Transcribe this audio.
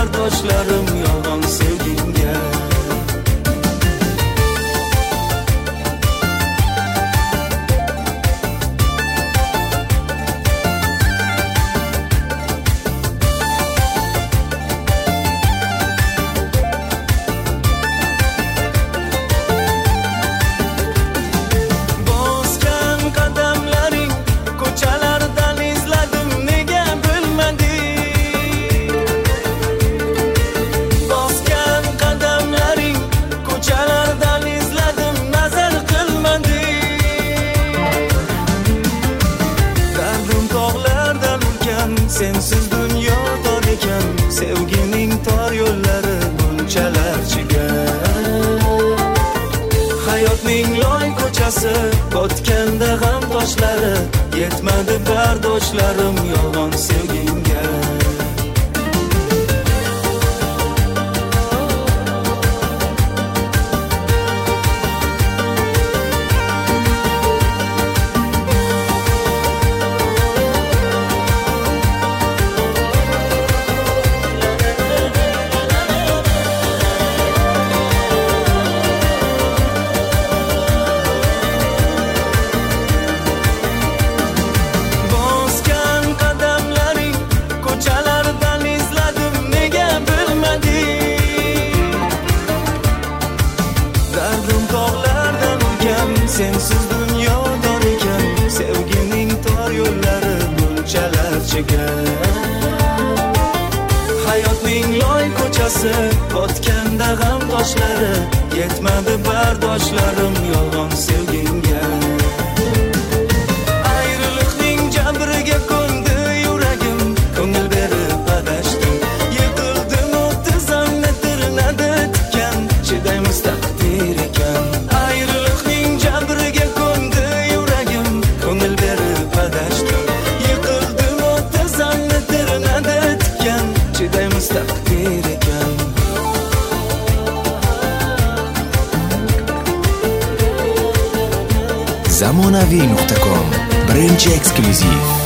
bardoshlarim yolg'on sevgingga. Sensiz dunyo tor ekan, sevgining tor yo'llari bunchalar chigar. Hayotning loy ko'chasi, botganda g'am toshlari, yetmadi bardoshlarim yolg'on sevgingga. Sensiz dunyo tor ekan, sevgining tor yo'llari bunchalar chigar. Hayotning loy ko'chasi, botganda g'am toshlari, yetmadi bardoshlarim yolg'on sevgingga. Ayriliqning jabriga ko'ndi yuragim, ko'ngil berib adashdim. Yiqildim o'tdi zonni tirnadi tikan, chidaymiz taqdir ekan. Taqdir ekan. Zamonaviy.com birinchi eksklyuziv